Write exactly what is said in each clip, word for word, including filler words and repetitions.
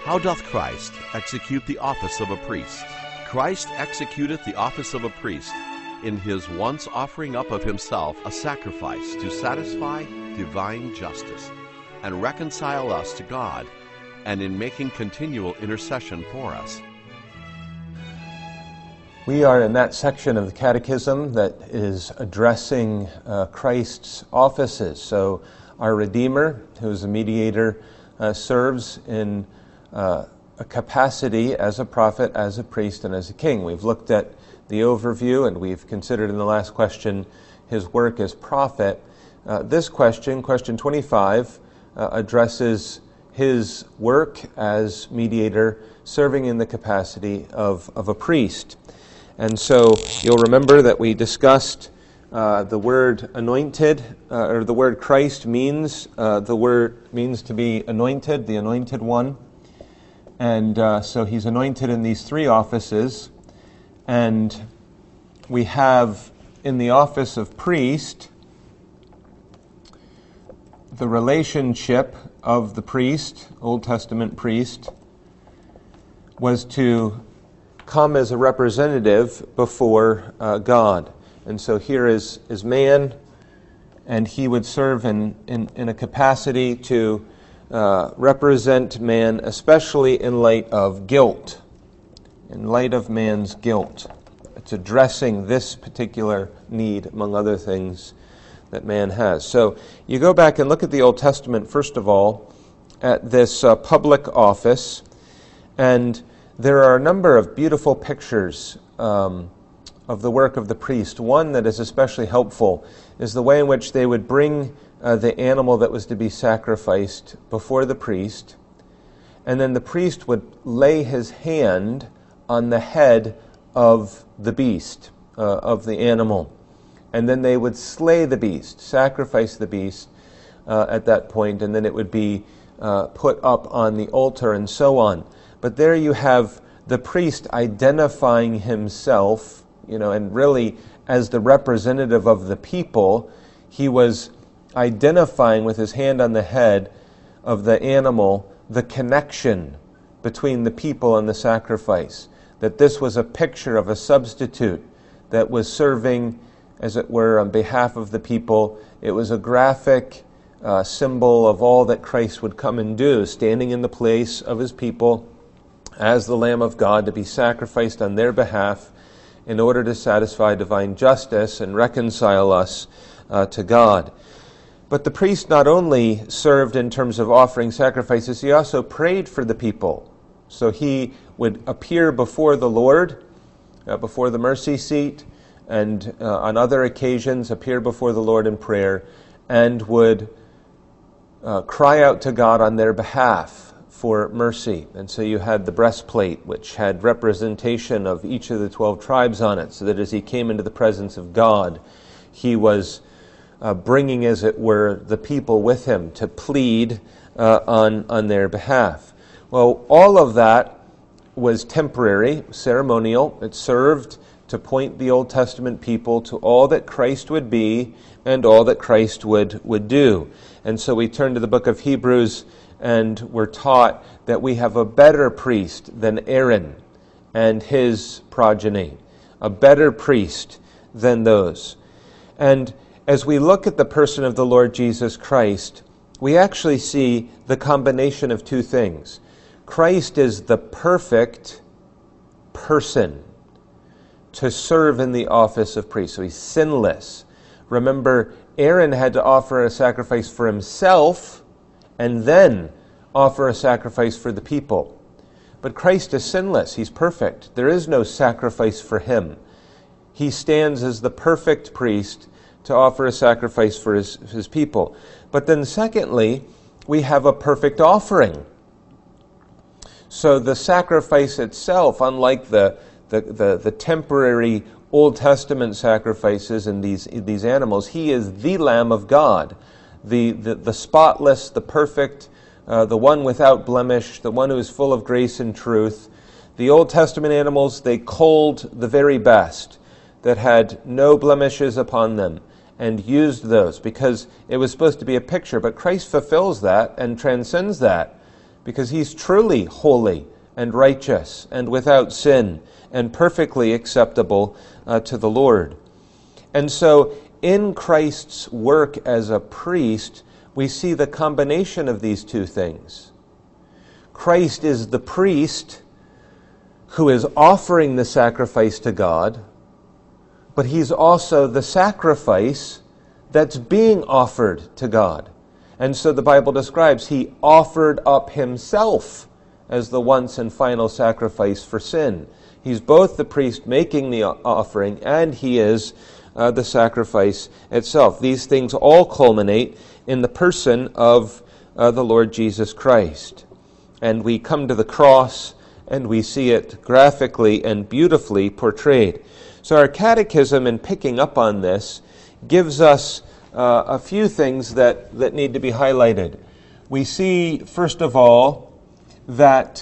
How doth Christ execute the office of a priest? Christ executeth the office of a priest in his once offering up of himself a sacrifice to satisfy divine justice, and reconcile us to God, and in making continual intercession for us. We are in that section of the Catechism that is addressing uh, Christ's offices. So our Redeemer, who is a mediator, uh, serves in uh, a capacity as a prophet, as a priest, and as a king. We've looked at the overview, and we've considered in the last question his work as prophet. Uh, this question, question twenty-five, uh, addresses his work as mediator, serving in the capacity of, of a priest. And so you'll remember that we discussed uh, the word anointed, uh, or the word Christ means, uh, the word means to be anointed, the anointed one. And uh, so he's anointed in these three offices. And we have in the office of priest the relationship of the priest, Old Testament priest, was to come as a representative before uh, God. And so here is, is man, and he would serve in, in, in a capacity to uh, represent man, especially in light of guilt, in light of man's guilt. It's addressing this particular need, among other things, that man has. So you go back and look at the Old Testament, first of all, at this uh, public office, and there are a number of beautiful pictures um, of the work of the priest. One that is especially helpful is the way in which they would bring uh, the animal that was to be sacrificed before the priest, and then the priest would lay his hand on the head of the beast, uh, of the animal. And then they would slay the beast, sacrifice the beast uh, at that point, and then it would be uh, put up on the altar and so on. But there you have the priest identifying himself, you know, and really as the representative of the people, he was identifying with his hand on the head of the animal the connection between the people and the sacrifice. That this was a picture of a substitute that was serving, as it were, on behalf of the people. It was a graphic uh, symbol of all that Christ would come and do, standing in the place of his people as the Lamb of God to be sacrificed on their behalf in order to satisfy divine justice and reconcile us uh, to God. But the priest not only served in terms of offering sacrifices, he also prayed for the people. So he would appear before the Lord, uh, before the mercy seat, and uh, on other occasions appear before the Lord in prayer, and would uh, cry out to God on their behalf for mercy. And so you had the breastplate, which had representation of each of the twelve tribes on it, so that as he came into the presence of God, he was uh, bringing, as it were, the people with him to plead uh, on, on their behalf. Well, all of that was temporary, ceremonial. It served to point the Old Testament people to all that Christ would be and all that Christ would, would do. And so we turn to the book of Hebrews, and we're taught that we have a better priest than Aaron and his progeny, a better priest than those. And as we look at the person of the Lord Jesus Christ, we actually see the combination of two things. Christ is the perfect person to serve in the office of priest. So he's sinless. Remember, Aaron had to offer a sacrifice for himself and then offer a sacrifice for the people. But Christ is sinless. He's perfect. There is no sacrifice for him. He stands as the perfect priest to offer a sacrifice for his, his people. But then secondly, we have a perfect offering. So the sacrifice itself, unlike the, the, the, the temporary Old Testament sacrifices in these, in these animals, he is the Lamb of God, the, the, the spotless, the perfect, uh, the one without blemish, the one who is full of grace and truth. The Old Testament animals, they culled the very best that had no blemishes upon them and used those because it was supposed to be a picture. But Christ fulfills that and transcends that because he's truly holy and righteous and without sin and perfectly acceptable uh, to the Lord. And so in Christ's work as a priest, we see the combination of these two things. Christ is the priest who is offering the sacrifice to God, but he's also the sacrifice that's being offered to God. And so the Bible describes he offered up himself as the once and final sacrifice for sin. He's both the priest making the offering, and he is uh, the sacrifice itself. These things all culminate in the person of uh, the Lord Jesus Christ. And we come to the cross, and we see it graphically and beautifully portrayed. So our catechism, in picking up on this, gives us uh, a few things that, that need to be highlighted. We see, first of all, that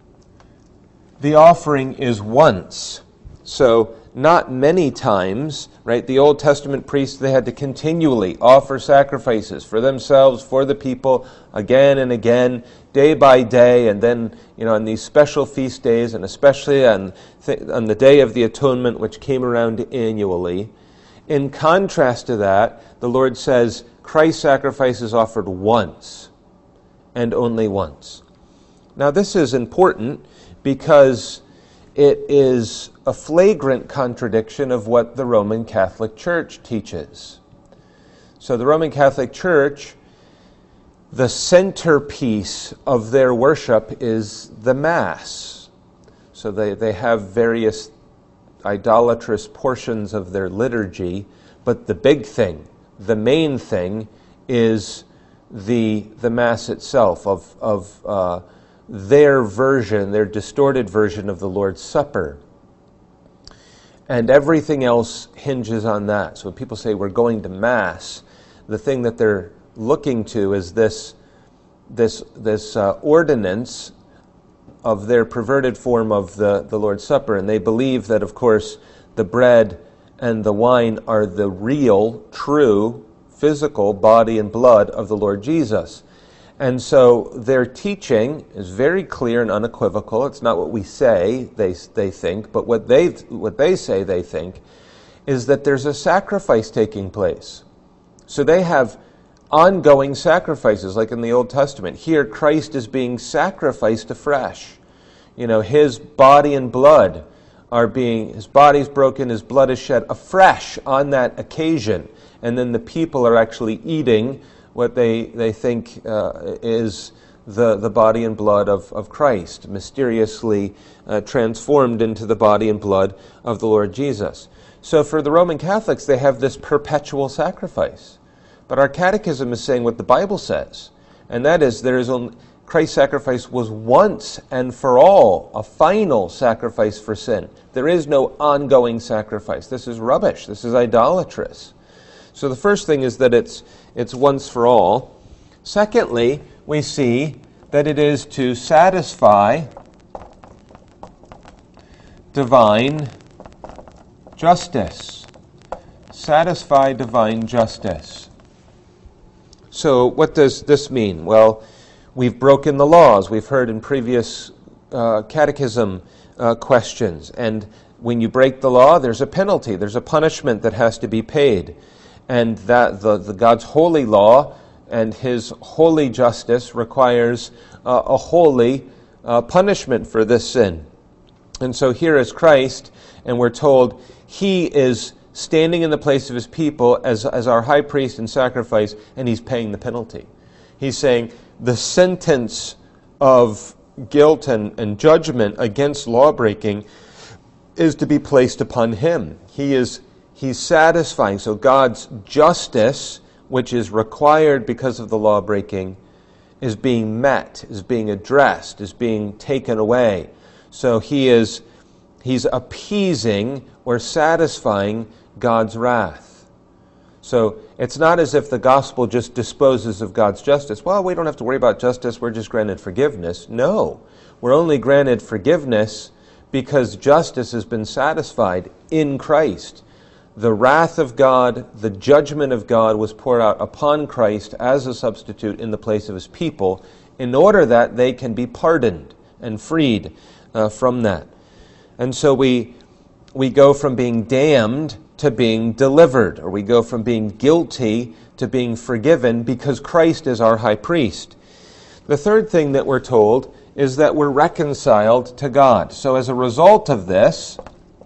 the offering is once. So not many times, right? The Old Testament priests, they had to continually offer sacrifices for themselves, for the people, again and again, day by day, and then, you know, on these special feast days, and especially on, th- on the Day of the Atonement, which came around annually. In contrast to that, the Lord says, Christ's sacrifice is offered once, and only once. Now this is important because it is a flagrant contradiction of what the Roman Catholic Church teaches. So the Roman Catholic Church, the centerpiece of their worship is the Mass. So they, they have various idolatrous portions of their liturgy, but the big thing, the main thing, is the the Mass itself, of, of uh, their version, their distorted version of the Lord's Supper. And everything else hinges on that. So when people say we're going to Mass, the thing that they're looking to is this this this uh, ordinance of their perverted form of the, the Lord's Supper. And they believe that, of course, the bread and the wine are the real, true, physical body and blood of the Lord Jesus. And so their teaching is very clear and unequivocal. It's not what we say they they think, but what they what they say they think is that there's a sacrifice taking place. So they have ongoing sacrifices, like in the Old Testament. Here, Christ is being sacrificed afresh. You know, his body and blood are being, his body's broken, his blood is shed afresh on that occasion. And then the people are actually eating what they, they think uh, is the, the body and blood of, of Christ, mysteriously uh, transformed into the body and blood of the Lord Jesus. So for the Roman Catholics, they have this perpetual sacrifice. But our catechism is saying what the Bible says, and that is there is only, Christ's sacrifice was once and for all a final sacrifice for sin. There is no ongoing sacrifice. This is rubbish. This is idolatrous. So the first thing is that it's it's once for all. Secondly, we see that it is to satisfy divine justice. Satisfy divine justice. So what does this mean? Well, we've broken the laws. We've heard in previous uh, catechism uh, questions. And when you break the law, there's a penalty. There's a punishment that has to be paid. And that the, the God's holy law and his holy justice requires uh, a holy uh, punishment for this sin. And so here is Christ, and we're told he is standing in the place of his people as, as our high priest and sacrifice, and he's paying the penalty. He's saying the sentence of guilt and, and judgment against law-breaking is to be placed upon him. He is He's satisfying. So God's justice, which is required because of the law-breaking, is being met, is being addressed, is being taken away. So he is he's appeasing or satisfying God's wrath. So it's not as if the gospel just disposes of God's justice. Well, we don't have to worry about justice, we're just granted forgiveness. No, we're only granted forgiveness because justice has been satisfied in Christ. The wrath of God, the judgment of God was poured out upon Christ as a substitute in the place of his people in order that they can be pardoned and freed uh, from that. And so we we go from being damned to being delivered, or we go from being guilty to being forgiven because Christ is our high priest. The third thing that we're told is that we're reconciled to God. So as a result of this,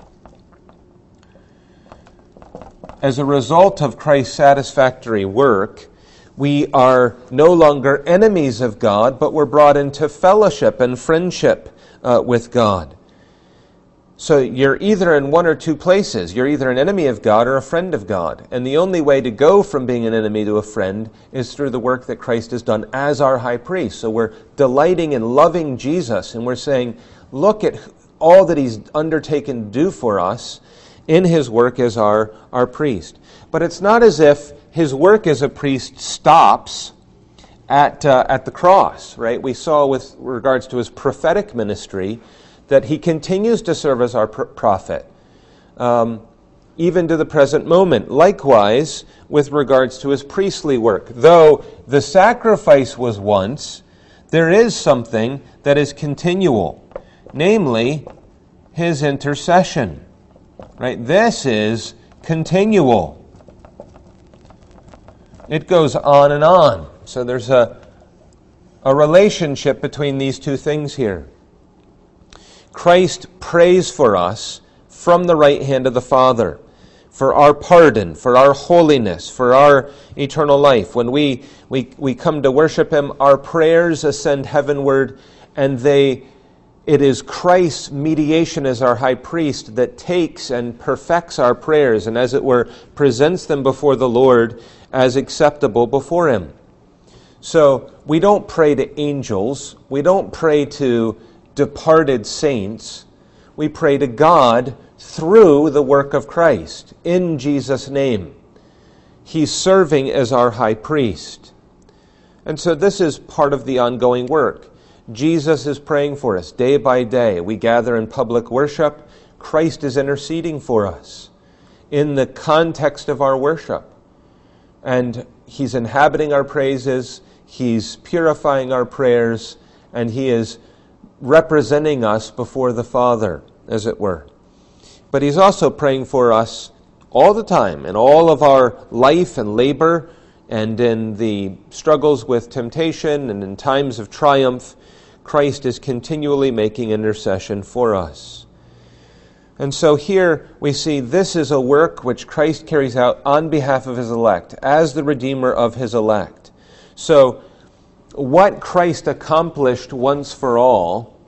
as a result of Christ's satisfactory work, we are no longer enemies of God, but we're brought into fellowship and friendship uh, with God. So you're either in one or two places. You're either an enemy of God or a friend of God. And the only way to go from being an enemy to a friend is through the work that Christ has done as our high priest. So we're delighting and loving Jesus, and we're saying, look at all that he's undertaken to do for us in his work as our, our priest. But it's not as if his work as a priest stops at, uh, at the cross, right? We saw with regards to his prophetic ministry that he continues to serve as our pr- prophet, um, even to the present moment. Likewise, with regards to his priestly work. Though the sacrifice was once, there is something that is continual, namely his intercession. Right? This is continual. It goes on and on. So there's a, a relationship between these two things here. Christ prays for us from the right hand of the Father, for our pardon, for our holiness, for our eternal life. When we, we, we come to worship him, our prayers ascend heavenward, and they it is Christ's mediation as our high priest that takes and perfects our prayers, and as it were, presents them before the Lord as acceptable before him. So we don't pray to angels. We don't pray to departed saints. We pray to God through the work of Christ, in Jesus' name. He's serving as our high priest. And so this is part of the ongoing work. Jesus is praying for us day by day. We gather in public worship. Christ is interceding for us in the context of our worship. And he's inhabiting our praises, he's purifying our prayers, and he is representing us before the Father, as it were. But he's also praying for us all the time, in all of our life and labor, and in the struggles with temptation, and in times of triumph. Christ is continually making intercession for us. And so here we see this is a work which Christ carries out on behalf of his elect, as the Redeemer of his elect. So what Christ accomplished once for all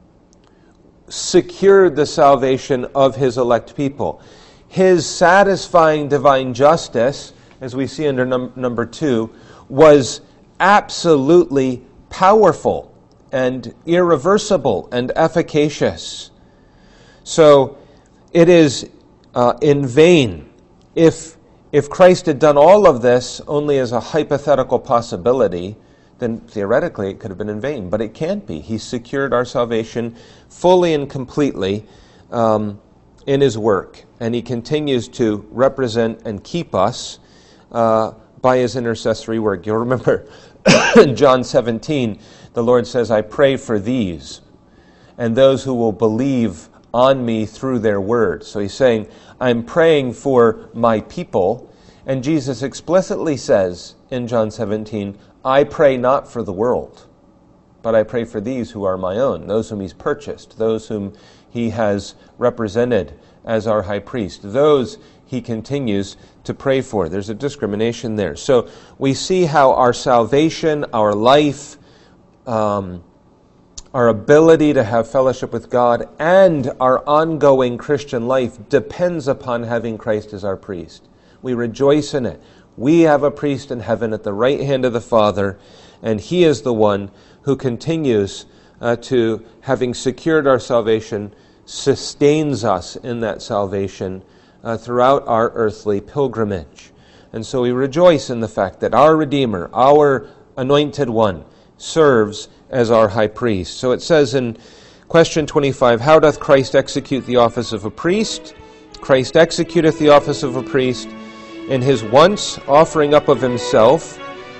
secured the salvation of his elect people. His satisfying divine justice, as we see under num- number two, was absolutely powerful and irreversible and efficacious. So it is uh, in vain if if Christ had done all of this only as a hypothetical possibility, then theoretically it could have been in vain. But it can't be. He secured our salvation fully and completely um, in his work. And he continues to represent and keep us uh, by his intercessory work. You'll remember in John seventeen, the Lord says, I pray for these and those who will believe on me through their word. So he's saying, I'm praying for my people. And Jesus explicitly says in John seventeen, I pray not for the world, but I pray for these who are my own, those whom he's purchased, those whom he has represented as our high priest. Those he continues to pray for. There's a discrimination there. So we see how our salvation, our life, um, our ability to have fellowship with God, and our ongoing Christian life depends upon having Christ as our priest. We rejoice in it. We have a priest in heaven at the right hand of the Father, and he is the one who continues uh, to, having secured our salvation, sustains us in that salvation uh, throughout our earthly pilgrimage. And so we rejoice in the fact that our Redeemer, our Anointed One, serves as our high priest. So it says in question twenty-five, how doth Christ execute the office of a priest? Christ executeth the office of a priest in his once offering up of himself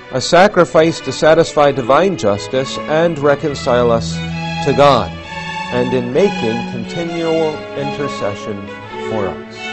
a sacrifice to satisfy divine justice and reconcile us to God, and in making continual intercession for us.